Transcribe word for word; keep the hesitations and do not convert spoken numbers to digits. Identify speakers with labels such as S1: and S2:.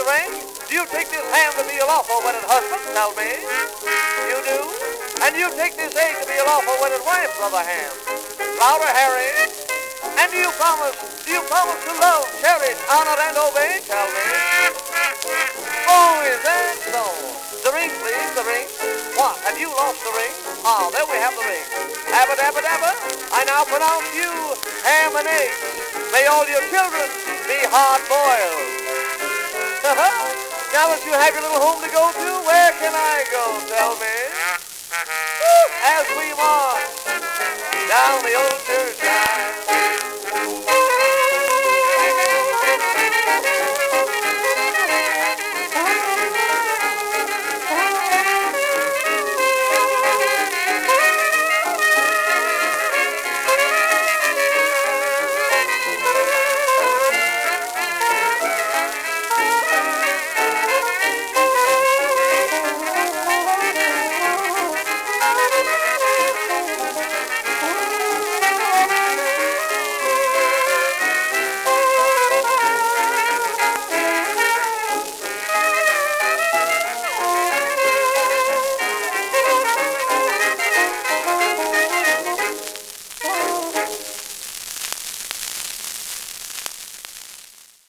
S1: the ring? Do you take this ham to be your lawful wedded husband? Tell me. You do? And you take this egg to be your lawful wedded wife, Brother Ham? Louder, Harry. And do you promise, do you promise to love, cherish, honor, and obey? Tell me. Oh, is that so? The ring, please, the ring. What, have you lost the ring? Ah, there we have the ring. Abba, dabba, dabba. I now pronounce you ham and eggs. May all your children be hard-boiled. Now that you have your little home to go to, where can I go, tell me? As we march down the old church